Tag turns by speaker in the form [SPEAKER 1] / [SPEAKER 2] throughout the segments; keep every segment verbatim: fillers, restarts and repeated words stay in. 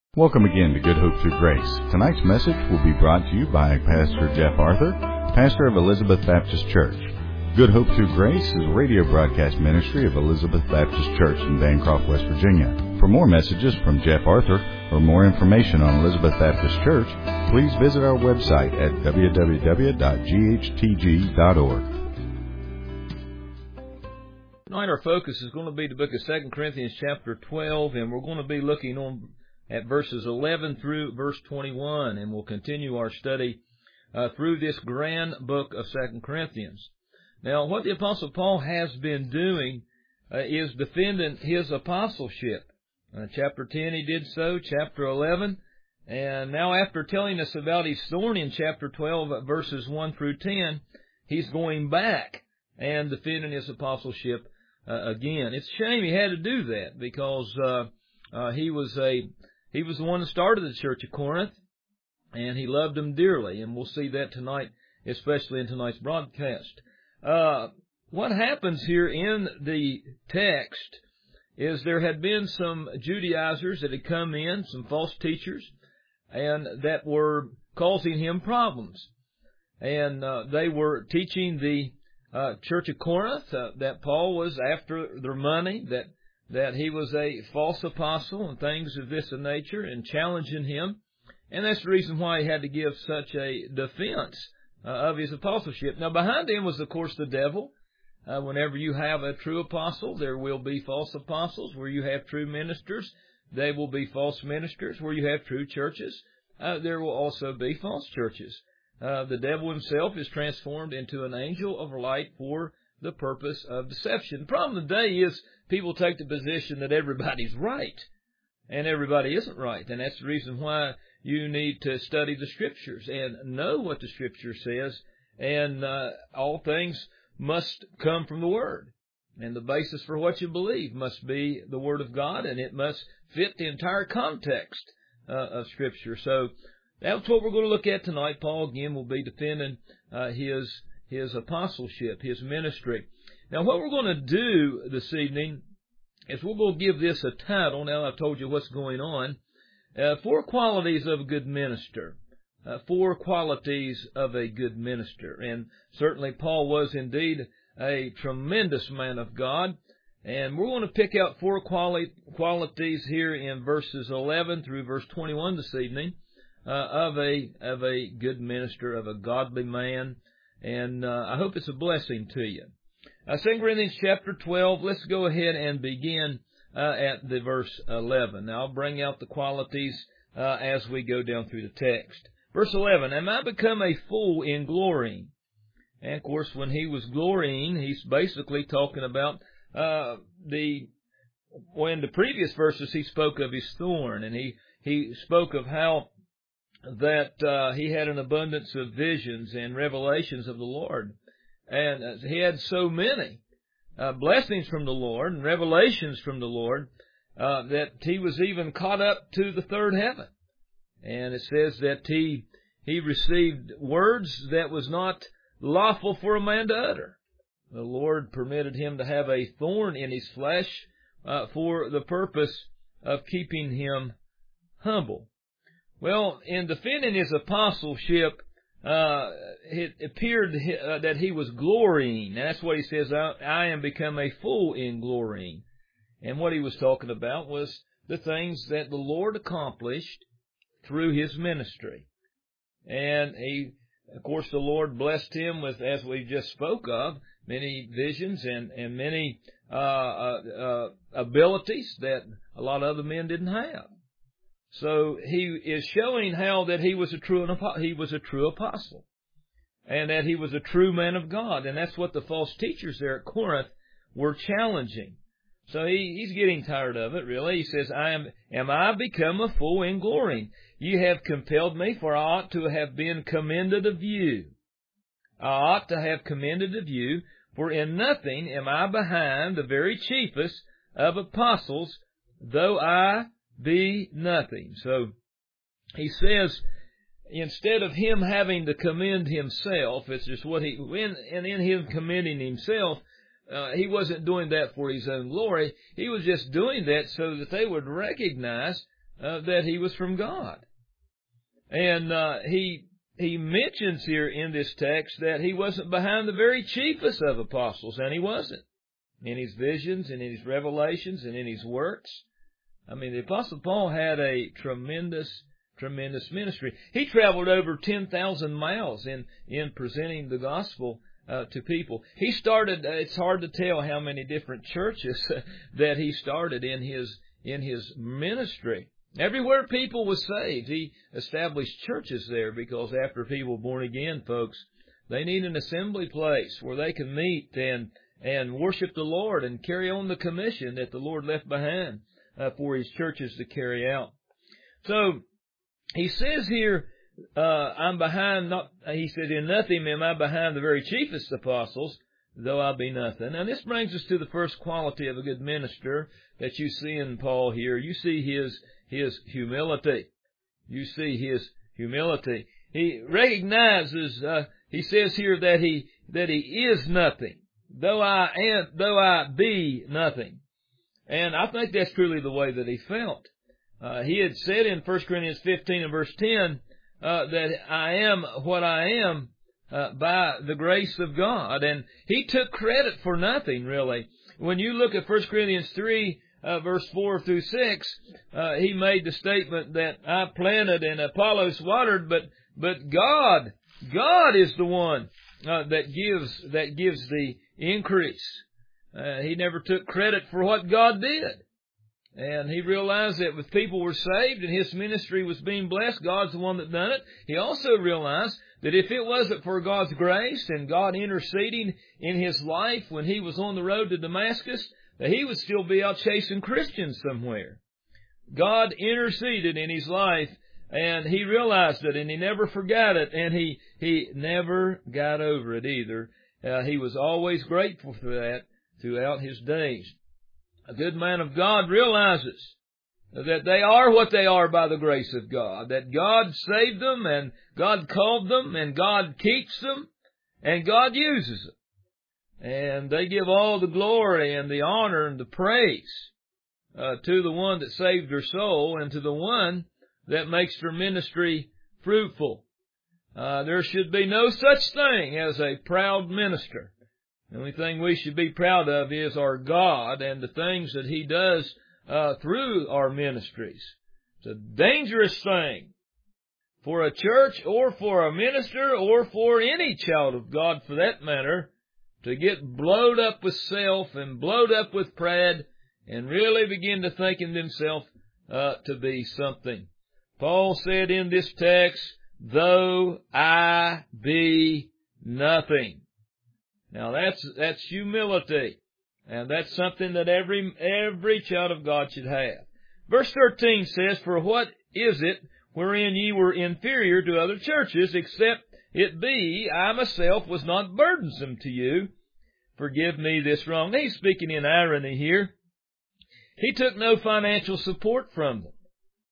[SPEAKER 1] Welcome again to Good Hope Through Grace. Tonight's message will be brought to you by Pastor Jeff Arthur, pastor of Elizabeth Baptist Church. Good Hope Through Grace is a radio broadcast ministry of Elizabeth Baptist Church in Bancroft, West Virginia. For more messages from Jeff Arthur or more information on Elizabeth Baptist Church, please visit our website at w w w dot g h t g dot org.
[SPEAKER 2] Tonight our focus is going to be the book of Second Corinthians chapter twelve, and we're going to be looking on at verses eleven through verse twenty-one, and we'll continue our study uh, through this grand book of Second Corinthians. Now, what the Apostle Paul has been doing uh, is defending his apostleship. Uh, chapter ten he did so, chapter eleven, and now after telling us about his thorn in chapter twelve, verses one through ten, he's going back and defending his apostleship uh, again. It's a shame he had to do that, because uh, uh, he was a He was the one that started the church of Corinth, and he loved them dearly, and we'll see that tonight, especially in tonight's broadcast. Uh, what happens here in the text is there had been some Judaizers that had come in, some false teachers, and that were causing him problems. And uh, they were teaching the uh, church of Corinth uh, that Paul was after their money, that that he was a false apostle and things of this nature, and challenging him. And that's the reason why he had to give such a defense uh, of his apostleship. Now, behind him was, of course, the devil. Uh, whenever you have a true apostle, there will be false apostles. Where you have true ministers, they will be false ministers. Where you have true churches, uh, there will also be false churches. Uh, the devil himself is transformed into an angel of light for the purpose of deception. The problem today is people take the position that everybody's right, and everybody isn't right. And that's the reason why you need to study the Scriptures and know what the Scripture says. And uh, all things must come from the Word. And the basis for what you believe must be the Word of God, and it must fit the entire context uh, of Scripture. So that's what we're going to look at tonight. Paul, again, will be defending uh, his his apostleship, his ministry. Now, what we're going to do this evening is we're going to give this a title. Now, I've told you what's going on. Uh, four qualities of a good minister. Uh, four qualities of a good minister. And certainly Paul was indeed a tremendous man of God. And we're going to pick out four quali- qualities here in verses eleven through verse twenty-one this evening uh, of a of a good minister, of a godly man. And uh, I hope it's a blessing to you. Uh, Second Corinthians chapter twelve, let's go ahead and begin uh, at the verse eleven. Now, I'll bring out the qualities uh, as we go down through the text. Verse eleven, am I become a fool in glorying? And, of course, when he was glorying, he's basically talking about uh, the, well, in the previous verses, he spoke of his thorn, and he, he spoke of how that uh, he had an abundance of visions and revelations of the Lord. And uh, he had so many uh, blessings from the Lord and revelations from the Lord uh, that he was even caught up to the third heaven. And it says that he he received words that was not lawful for a man to utter. The Lord permitted him to have a thorn in his flesh uh, for the purpose of keeping him humble. Well, in defending his apostleship, uh, it appeared uh, that he was glorying. And that's what he says, I, I am become a fool in glorying. And what he was talking about was the things that the Lord accomplished through his ministry. And he, of course, the Lord blessed him with, as we just spoke of, many visions and, and many uh, uh, uh, abilities that a lot of other men didn't have. So he is showing how that he was a true he was a true apostle, and that he was a true man of God, and that's what the false teachers there at Corinth were challenging. So he, he's getting tired of it. Really, he says, "I am am I become a fool in glorying? You have compelled me, for I ought to have been commended of you. I ought to have commended of you, for in nothing am I behind the very chiefest of apostles, though I be nothing." So he says, instead of him having to commend himself, it's just what he, when, and in him commending himself, uh, he wasn't doing that for his own glory. He was just doing that so that they would recognize uh, that he was from God. And uh, he he mentions here in this text that he wasn't behind the very chiefest of apostles, and he wasn't. In his visions and in his revelations and in his works. I mean, the Apostle Paul had a tremendous, tremendous ministry. He traveled over ten thousand miles in, in presenting the gospel uh, to people. He started, uh, it's hard to tell how many different churches that he started in his, in his ministry. Everywhere people was saved, he established churches there, because after people were born again, folks, they need an assembly place where they can meet and and worship the Lord and carry on the commission that the Lord left behind uh, for His churches to carry out. So, he says here, uh, I'm behind, not, he said, in nothing am I behind the very chiefest apostles, though I be nothing. And this brings us to the first quality of a good minister that you see in Paul here. You see his, his humility. You see his humility. He recognizes, uh, he says here that he, that he is nothing. Though I am, though I be nothing. And I think that's truly the way that he felt. Uh, he had said in First Corinthians fifteen and verse ten, uh, that I am what I am, uh, by the grace of God. And he took credit for nothing, really. When you look at First Corinthians three, uh, verse four through six, uh, he made the statement that I planted and Apollos watered, but, but God, God is the one, uh, that gives, that gives the increase. Uh, he never took credit for what God did. And he realized that if people were saved and his ministry was being blessed, God's the one that done it. He also realized that if it wasn't for God's grace and God interceding in his life when he was on the road to Damascus, that he would still be out chasing Christians somewhere. God interceded in his life, and he realized it, and he never forgot it, and he, he never got over it either. Uh, he was always grateful for that throughout his days. A good man of God realizes that they are what they are by the grace of God, that God saved them and God called them and God keeps them and God uses them. And they give all the glory and the honor and the praise uh, to the one that saved their soul and to the one that makes their ministry fruitful. Uh, there should be no such thing as a proud minister. The only thing we should be proud of is our God and the things that He does uh, through our ministries. It's a dangerous thing for a church or for a minister or for any child of God for that matter to get blowed up with self and blowed up with pride and really begin to think in themselves uh, to be something. Paul said in this text, though I be nothing. Now that's, that's humility. And that's something that every, every child of God should have. Verse thirteen says, for what is it wherein ye were inferior to other churches, except it be I myself was not burdensome to you? Forgive me this wrong. He's speaking in irony here. He took no financial support from them.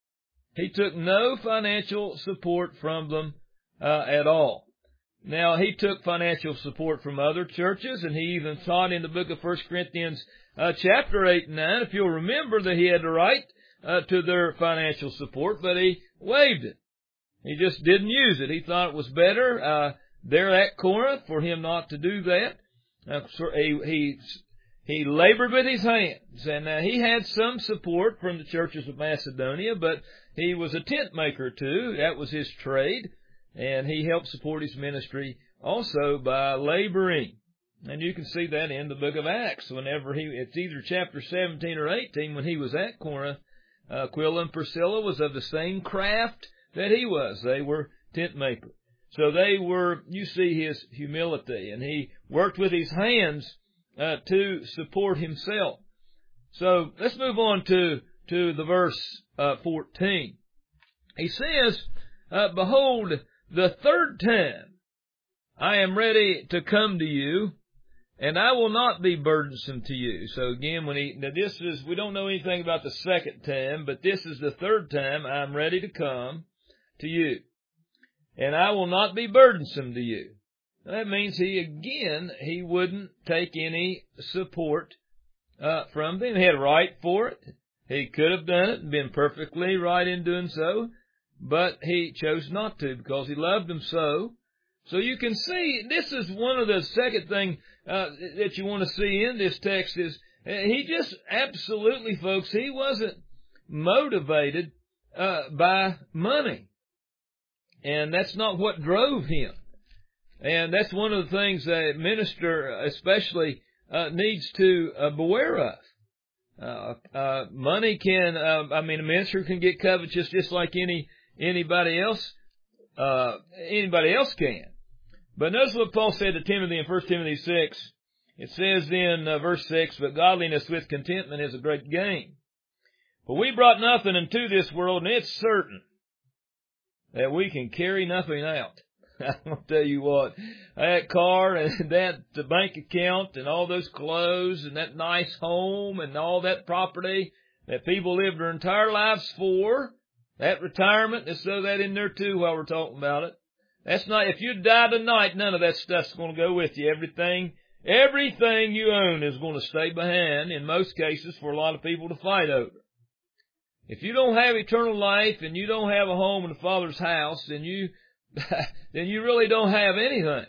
[SPEAKER 2] He took no financial support from them uh, at all. Now, he took financial support from other churches, and he even taught in the book of First Corinthians uh, chapter eight and nine, if you'll remember, that he had the right uh, to their financial support, but he waived it. He just didn't use it. He thought it was better uh, there at Corinth for him not to do that. Uh, so he, he, he labored with his hands, and uh, he had some support from the churches of Macedonia, but he was a tent maker too. That was his trade. And he helped support his ministry also by laboring. And you can see that in the book of Acts. Whenever he, it's either chapter seventeen or eighteen, when he was at Corinth, uh, Aquila and Priscilla was of the same craft that he was. They were tent makers. So they were, you see his humility. And he worked with his hands uh, to support himself. So let's move on to, to the verse uh, fourteen. He says, uh, behold, the third time I am ready to come to you, and I will not be burdensome to you. So again, when he, now this is, we don't know anything about the second time, but this is the third time I'm ready to come to you, and I will not be burdensome to you. That means he, again, he wouldn't take any support uh, from them. He had a right for it. He could have done it and been perfectly right in doing so, but he chose not to because he loved them so. So you can see, this is one of the second thing uh, that you want to see in this text is, he just absolutely, folks, he wasn't motivated uh, by money. And that's not what drove him. And that's one of the things that a minister especially uh, needs to uh, beware of. Uh, uh, money can, uh, I mean, a minister can get covetous just like any anybody else, uh, anybody else can. But notice what Paul said to Timothy in First Timothy six. It says in uh, verse six, "But godliness with contentment is a great gain. For we brought nothing into this world, and it's certain that we can carry nothing out." I'll tell you what, that car and that the bank account and all those clothes and that nice home and all that property that people live their entire lives for, that retirement, let's throw that in there too while we're talking about it. That's not, if you die tonight, none of that stuff's going to go with you. Everything, everything you own is going to stay behind, in most cases, for a lot of people to fight over. If you don't have eternal life and you don't have a home in the Father's house, then you then you really don't have anything.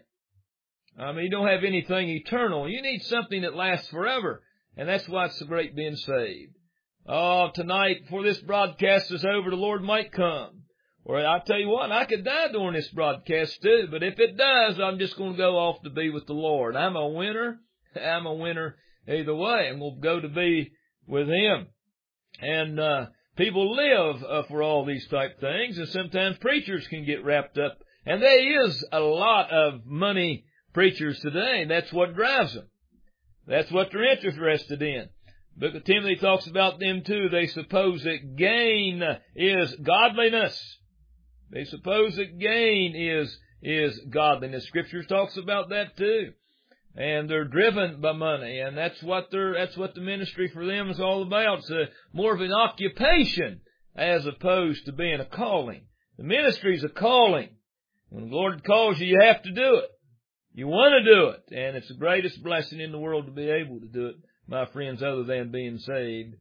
[SPEAKER 2] I mean, you don't have anything eternal. You need something that lasts forever. And that's why it's so great being saved. Oh, tonight, before this broadcast is over, the Lord might come. Or I'll tell you what, I could die during this broadcast too. But if it does, I'm just going to go off to be with the Lord. I'm a winner. I'm a winner either way. I'm going to go to be with Him. And, uh, people live uh, for all these type things, and sometimes preachers can get wrapped up. And there is a lot of money preachers today, and that's what drives them. That's what they're interested in. Book of Timothy talks about them too. They suppose that gain is godliness. They suppose that gain is is godliness. Scripture talks about that too. And they're driven by money, and that's what they're, that's what the ministry for them is all about. It's a, more of an occupation as opposed to being a calling. The ministry is a calling. When the Lord calls you, you have to do it. You want to do it, and it's the greatest blessing in the world to be able to do it, my friends, other than being saved.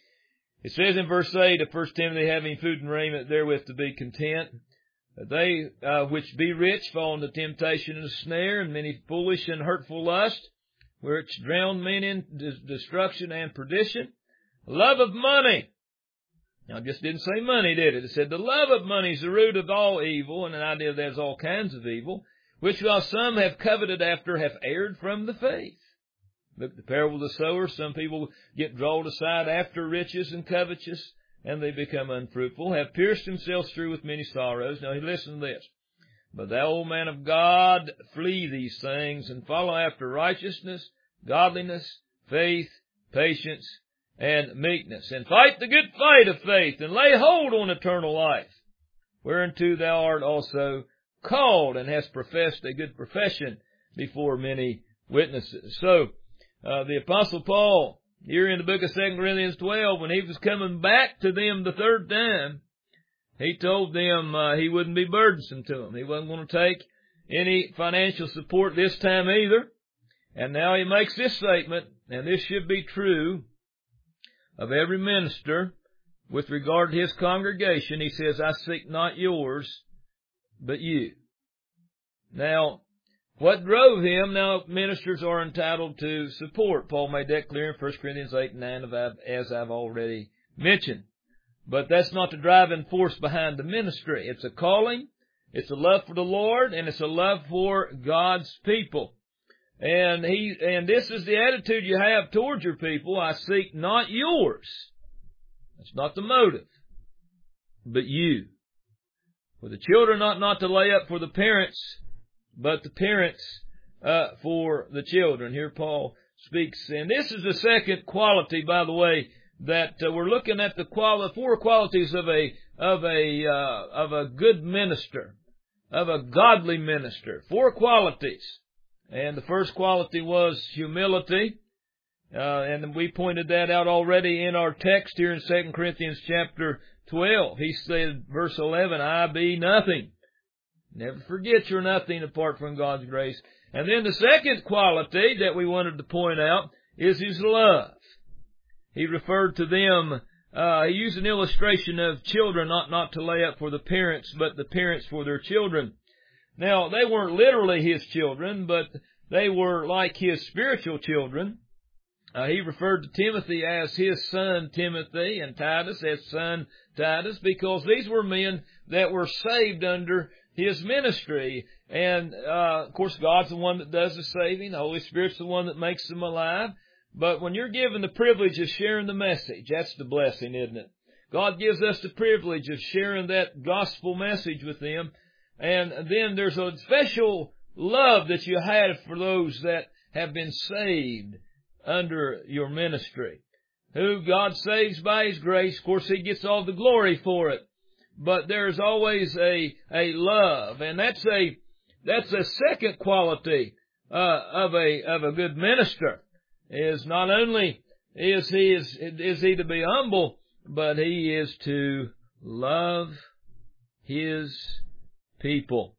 [SPEAKER 2] It says in verse eight of First Timothy, "Having food and raiment therewith to be content. They uh, which be rich fall into temptation and snare, and many foolish and hurtful lust, which drown men in destruction and perdition. Love of money." Now, it just didn't say money, did it? It said the love of money is the root of all evil, and an idea there's all kinds of evil, which while some have coveted after, have erred from the faith. Look at the parable of the sower. Some people get drawn aside after riches and covetous, and they become unfruitful, have pierced themselves through with many sorrows. Now, listen to this. "But thou, O man of God, flee these things, and follow after righteousness, godliness, faith, patience, and meekness. And fight the good fight of faith, and lay hold on eternal life, whereunto thou art also called, and hast professed a good profession before many witnesses." So, uh, the Apostle Paul, here in the book of Second Corinthians twelve, when he was coming back to them the third time, he told them uh, he wouldn't be burdensome to them. He wasn't going to take any financial support this time either. And now he makes this statement, and this should be true of every minister with regard to his congregation. He says, "I seek not yours, but you." Now, what drove him? Now, ministers are entitled to support. Paul made that clear in First Corinthians eight and nine, as I've already mentioned. But that's not the driving force behind the ministry. It's a calling, it's a love for the Lord, and it's a love for God's people. And he, and this is the attitude you have towards your people. "I seek not yours." That's not the motive, but you. For the children ought not to lay up for the parents, but the parents uh, for the children. Here Paul speaks. And this is the second quality, by the way, that uh, we're looking at the quali- four qualities of a of a uh, of a good minister, of a godly minister. Four qualities. And the first quality was humility. Uh, and we pointed that out already in our text here in Second Corinthians chapter twelve. He said, verse eleven, "I be nothing." Never forget you're nothing apart from God's grace. And then the second quality that we wanted to point out is his love. He referred to them uh, he used an illustration of children not, not to lay up for the parents, but the parents for their children. Now, they weren't literally his children, but they were like his spiritual children. Uh, he referred to Timothy as his son Timothy and Titus as son Titus, because these were men that were saved under his ministry. And, uh, of course, God's the one that does the saving. The Holy Spirit's the one that makes them alive. But when you're given the privilege of sharing the message, that's the blessing, isn't it? God gives us the privilege of sharing that gospel message with them. And then there's a special love that you have for those that have been saved under your ministry. Who God saves by His grace. Of course, He gets all the glory for it. But there's always a, a love. And that's a, that's a second quality, uh, of a, of a good minister. Is not only is he, is, is he to be humble, but he is to love his people.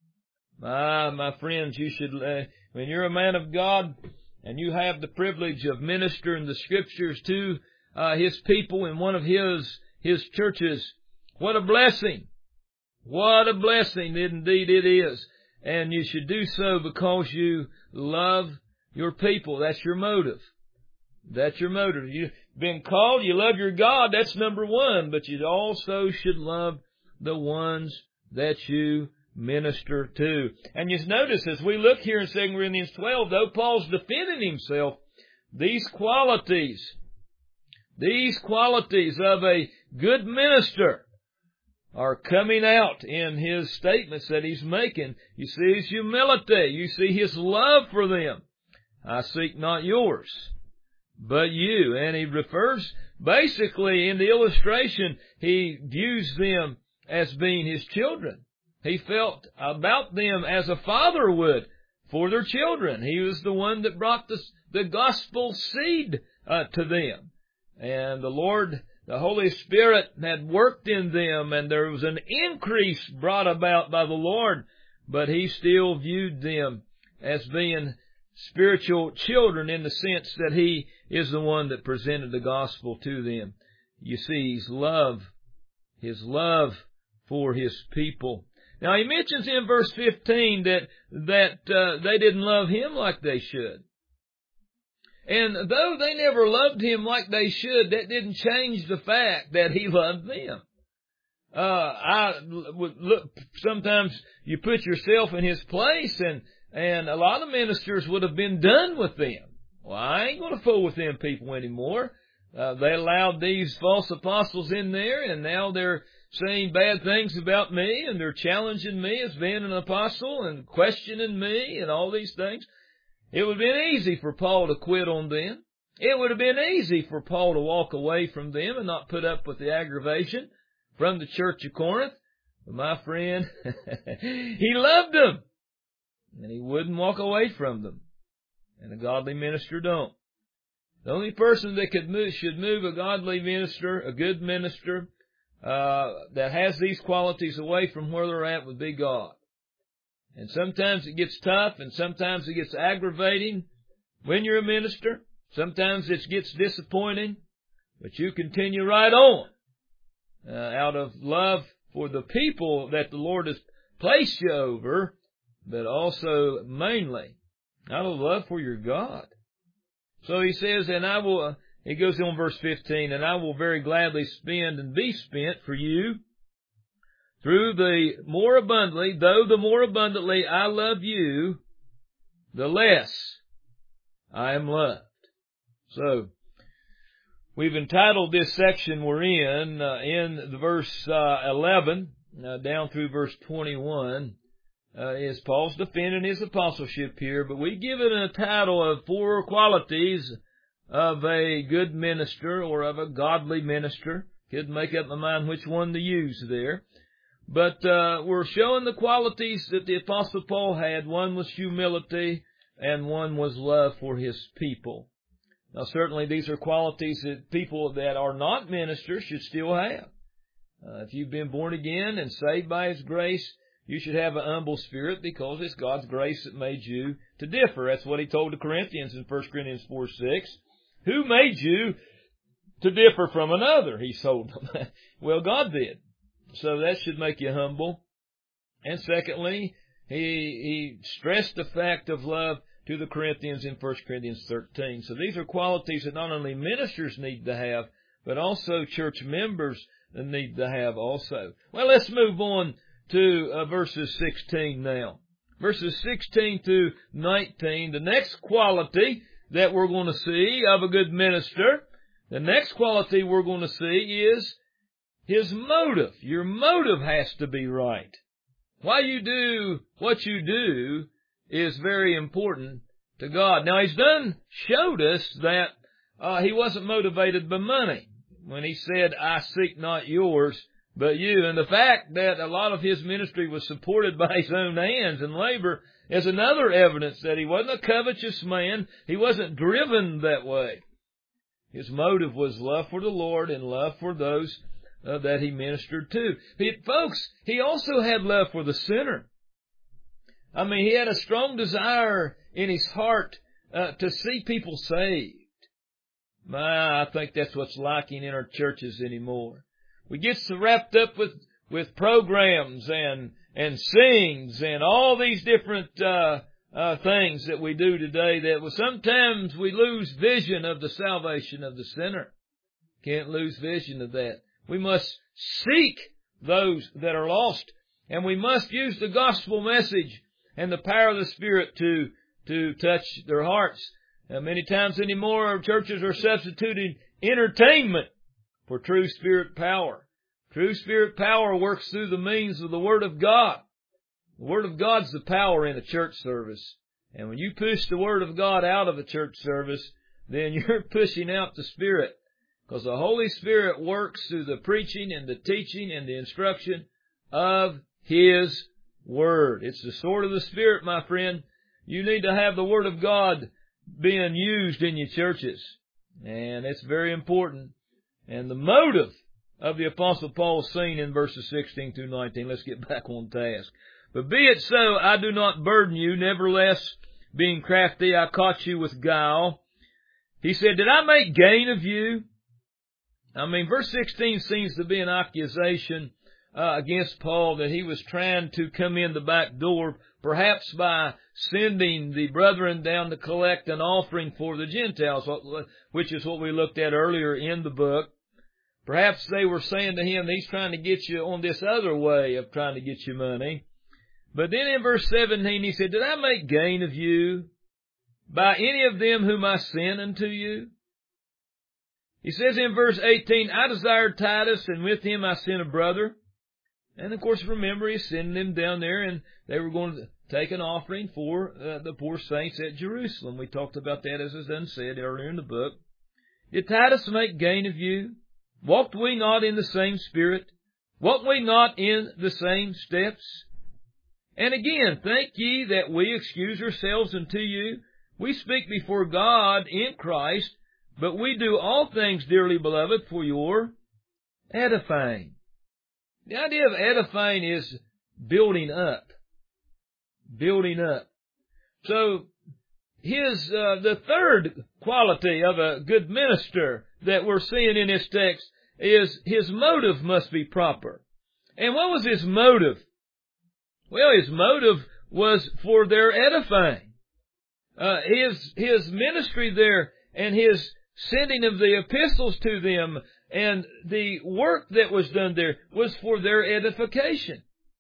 [SPEAKER 2] Ah, my friends, you should, uh, when you're a man of God and you have the privilege of ministering the Scriptures to uh, His people in one of His His churches, what a blessing! What a blessing indeed it is. And you should do so because you love your people. That's your motive. That's your motive. You've been called, you love your God, that's number one, but you also should love the ones that you minister to. And you notice as we look here in Second Corinthians twelve, though Paul's defending himself, these qualities, these qualities of a good minister are coming out in his statements that he's making. You see his humility. You see his love for them. I seek not yours, but you. And he refers, basically in the illustration, he views them as being his children. He felt about them as a father would for their children. He was the one that brought the, the gospel seed uh, to them. And the Lord, the Holy Spirit had worked in them, and there was an increase brought about by the Lord, but he still viewed them as being spiritual children in the sense that he is the one that presented the gospel to them. You see, his love, his love for his people. Now, he mentions in verse fifteen that that uh, they didn't love him like they should. And though they never loved him like they should, that didn't change the fact that he loved them. Uh, I would look, sometimes you put yourself in his place, and, and a lot of ministers would have been done with them. Well, I ain't going to fool with them people anymore. Uh, they allowed these false apostles in there, and now they're saying bad things about me, and they're challenging me as being an apostle and questioning me and all these things. It would have been easy for Paul to quit on them. It would have been easy for Paul to walk away from them and not put up with the aggravation from the church of Corinth. But my friend, he loved them, and he wouldn't walk away from them. And a godly minister don't. The only person that could move, should move a godly minister, a good minister, uh, that has these qualities away from where they're at would be God. And sometimes it gets tough, and sometimes it gets aggravating when you're a minister. Sometimes it gets disappointing, but you continue right on uh, out of love for the people that the Lord has placed you over, but also mainly out of love for your God. So he says, and I will, uh, he goes on verse fifteen, and I will very gladly spend and be spent for you, through the more abundantly, though the more abundantly I love you, the less I am loved. So, we've entitled this section we're in, uh, in the verse uh, eleven, uh, down through verse twenty-one, uh, is Paul's defending his apostleship here, but we give it a title of four qualities of a good minister or of a godly minister. Couldn't make up my mind which one to use there. But uh, we're showing the qualities that the Apostle Paul had. One was humility, and one was love for his people. Now, certainly these are qualities that people that are not ministers should still have. Uh, if you've been born again and saved by His grace, you should have an humble spirit, because it's God's grace that made you to differ. That's what he told the Corinthians in First Corinthians four six. Who made you to differ from another, he told them. Well, God did. So that should make you humble. And secondly, he, he stressed the fact of love to the Corinthians in First Corinthians thirteen. So these are qualities that not only ministers need to have, but also church members need to have also. Well, let's move on to uh, verses sixteen now. Verses sixteen to nineteen, the next quality that we're going to see of a good minister, the next quality we're going to see is his motive. Your motive has to be right. Why you do what you do is very important to God. Now, he's done showed us that uh, he wasn't motivated by money when he said, I seek not yours, but you. And the fact that a lot of his ministry was supported by his own hands and labor is another evidence that he wasn't a covetous man. He wasn't driven that way. His motive was love for the Lord and love for those uh, that he ministered to. He, folks, he also had love for the sinner. I mean, he had a strong desire in his heart uh, to see people saved. My, I think that's what's lacking in our churches anymore. We get so wrapped up with, with programs and, and sings and all these different, uh, uh, things that we do today that sometimes we lose vision of the salvation of the sinner. Can't lose vision of that. We must seek those that are lost, and we must use the gospel message and the power of the Spirit to, to touch their hearts. Uh, many times anymore, our churches are substituting entertainment for true Spirit power. True Spirit power works through the means of the Word of God. The Word of God's the power in a church service. And when you push the Word of God out of a church service, then you're pushing out the Spirit. Because the Holy Spirit works through the preaching and the teaching and the instruction of His Word. It's the sword of the Spirit, my friend. You need to have the Word of God being used in your churches. And it's very important. And the motive of the Apostle Paul is seen in verses sixteen through nineteen. Let's get back on task. But be it so, I do not burden you. Nevertheless, being crafty, I caught you with guile. He said, did I make gain of you? I mean, verse sixteen seems to be an accusation uh, against Paul that he was trying to come in the back door, perhaps by sending the brethren down to collect an offering for the Gentiles, which is what we looked at earlier in the book. Perhaps they were saying to him, he's trying to get you on this other way of trying to get you money. But then in verse seventeen, he said, did I make gain of you by any of them whom I sent unto you? He says in verse eighteen, I desired Titus, and with him I sent a brother. And of course, remember, he's sending them down there, and they were going to take an offering for uh, the poor saints at Jerusalem. We talked about that, as is unsaid earlier in the book. Did Titus make gain of you? Walked we not in the same spirit? Walked we not in the same steps? And again, think ye that we excuse ourselves unto you? We speak before God in Christ, but we do all things, dearly beloved, for your edifying. The idea of edifying is building up. Building up. So, his, uh, the third quality of a good minister that we're seeing in this text is his motive must be proper. And what was his motive? Well, his motive was for their edifying. Uh, his, his ministry there and his sending of the epistles to them and the work that was done there was for their edification.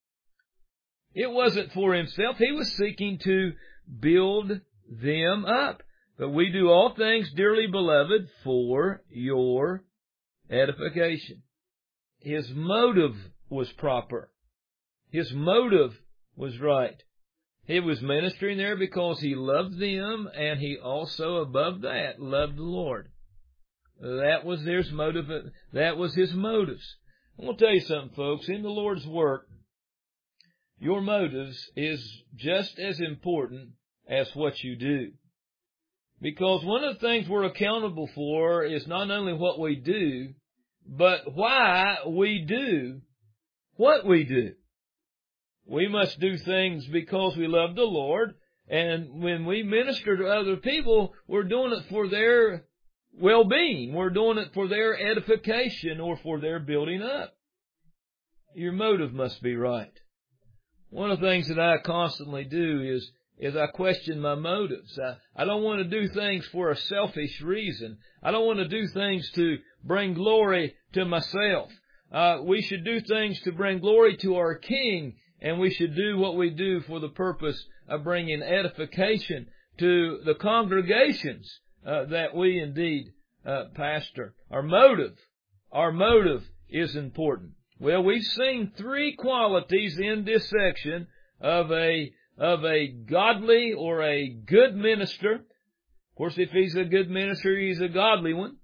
[SPEAKER 2] It wasn't for himself. He was seeking to build them up. But we do all things, dearly beloved, for your edification. His motive was proper. His motive was right. He was ministering there because he loved them, and he also, above that, loved the Lord. That was his motive. That was his motives. I want to tell you something, folks. In the Lord's work, your motives is just as important as what you do. Because one of the things we're accountable for is not only what we do, but why we do what we do. We must do things because we love the Lord, and when we minister to other people, we're doing it for their well-being. We're doing it for their edification or for their building up. Your motive must be right. One of the things that I constantly do is, is I question my motives. I, I don't want to do things for a selfish reason. I don't want to do things to bring glory to myself. Uh, we should do things to bring glory to our King, and we should do what we do for the purpose of bringing edification to the congregations uh, that we indeed uh, pastor. Our motive, our motive is important. Well, we've seen three qualities in this section of a of a godly or a good minister. Of course, if he's a good minister, he's a godly one.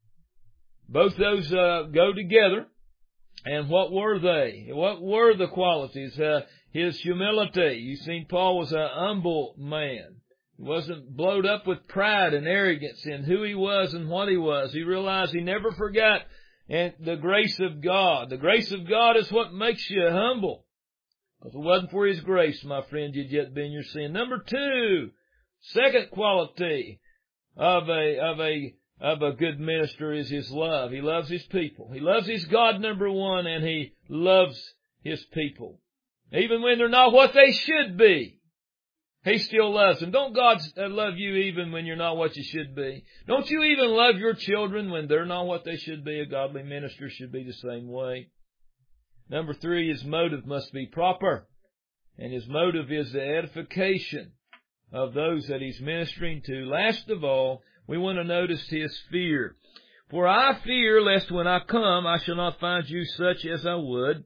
[SPEAKER 2] Both those uh, go together. And what were they? What were the qualities? Uh, his humility. You've seen Paul was a humble man. He wasn't blowed up with pride and arrogance in who he was and what he was. He realized he never forgot and the grace of God. The grace of God is what makes you humble. If it wasn't for His grace, my friend, you'd yet be in your sin. Number two, second quality of a, of a, of a good minister is his love. He loves his people. He loves his God, number one, and he loves his people. Even when they're not what they should be, He still loves them. Don't God love you even when you're not what you should be? Don't you even love your children when they're not what they should be? A godly minister should be the same way. Number three, his motive must be proper. And his motive is the edification of those that he's ministering to. Last of all, we want to notice his fear. For I fear lest when I come I shall not find you such as I would.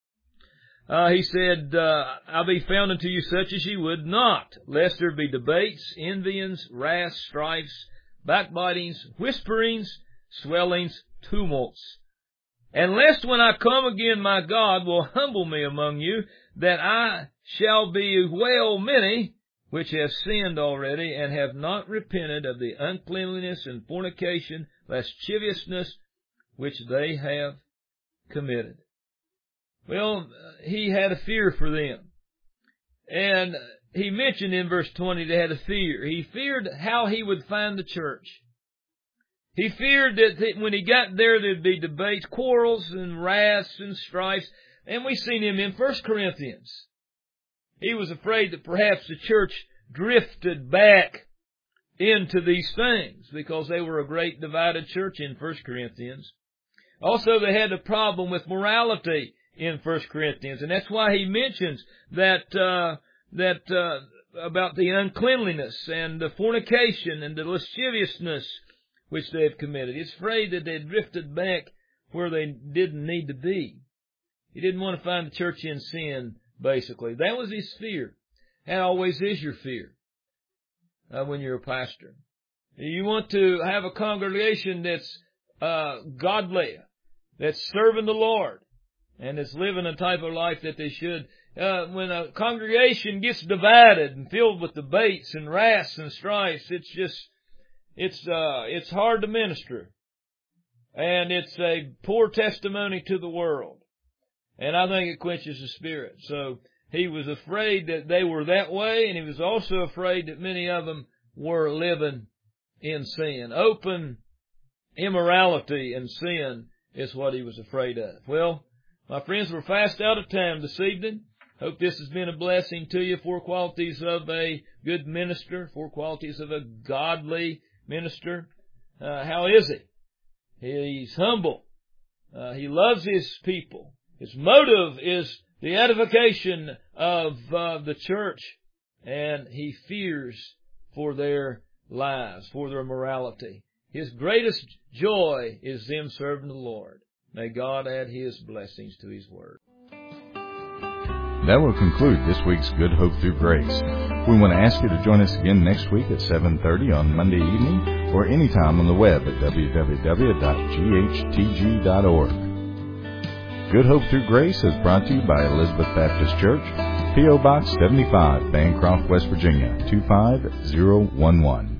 [SPEAKER 2] Uh, he said, uh, I'll be found unto you such as ye would not, lest there be debates, envyings, wraths, strifes, backbitings, whisperings, swellings, tumults. And lest when I come again my God will humble me among you, that I shall bewail many which have sinned already and have not repented of the uncleanliness and fornication, lasciviousness, which they have committed. Well, he had a fear for them. And he mentioned in verse twenty they had a fear. He feared how he would find the church. He feared that when he got there there'd be debates, quarrels and wraths and strifes. And we've seen him in First Corinthians. He was afraid that perhaps the church drifted back into these things because they were a great divided church in First Corinthians. Also, they had a problem with morality in First Corinthians, and that's why he mentions that uh, that uh, about the uncleanliness and the fornication and the lasciviousness which they have committed. He's afraid that they drifted back where they didn't need to be. He didn't want to find the church in sin, basically. That was his fear. That always is your fear uh, when you're a pastor. You want to have a congregation that's uh, godly, that's serving the Lord, and it's living a type of life that they should. Uh, when a congregation gets divided and filled with debates and wraths and strifes, it's just, it's, uh, it's hard to minister. And it's a poor testimony to the world. And I think it quenches the spirit. So he was afraid that they were that way, and he was also afraid that many of them were living in sin. Open immorality and sin is what he was afraid of. Well, my friends, we're fast out of time this evening. Hope this has been a blessing to you. Four qualities of a good minister. Four qualities of a godly minister. Uh, how is he? He's humble. Uh, he loves his people. His motive is the edification of uh, the church. And he fears for their lives, for their morality. His greatest joy is them serving the Lord. May God add His blessings to His Word.
[SPEAKER 1] That will conclude this week's Good Hope Through Grace. We want to ask you to join us again next week at seven thirty on Monday evening or anytime on the web at w w w dot g h t g dot org. Good Hope Through Grace is brought to you by Elizabeth Baptist Church, P O Box seventy-five, Bancroft, West Virginia, two five zero one one.